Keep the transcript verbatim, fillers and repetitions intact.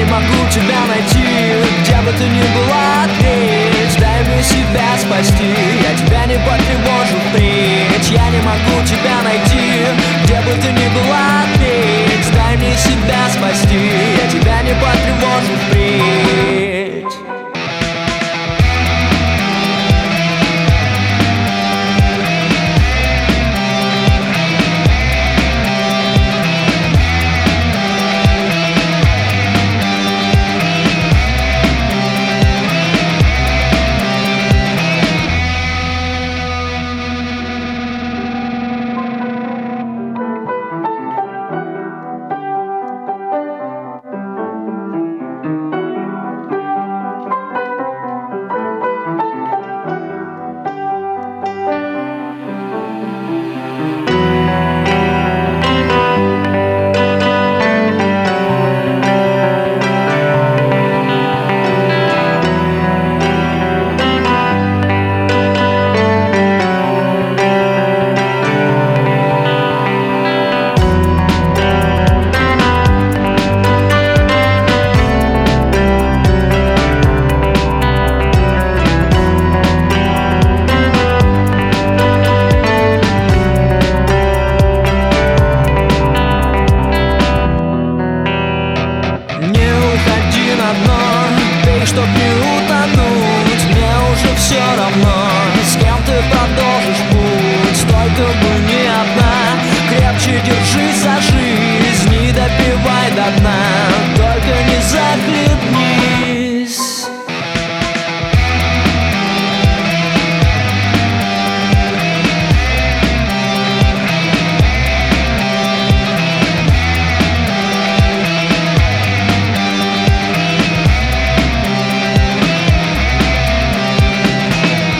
могу тебя найти, где бы ты ни была, ответь. Дай мне себя спасти, я тебя не потревожу впредь. Я не могу тебя найти, где бы ты ни была, ответь. Дай мне себя спасти, я тебя не потревожу впредь. Чтоб не утонуть, мне уже все равно, с кем ты продолжишь путь. Только бы не одна, крепче держись за жизнь.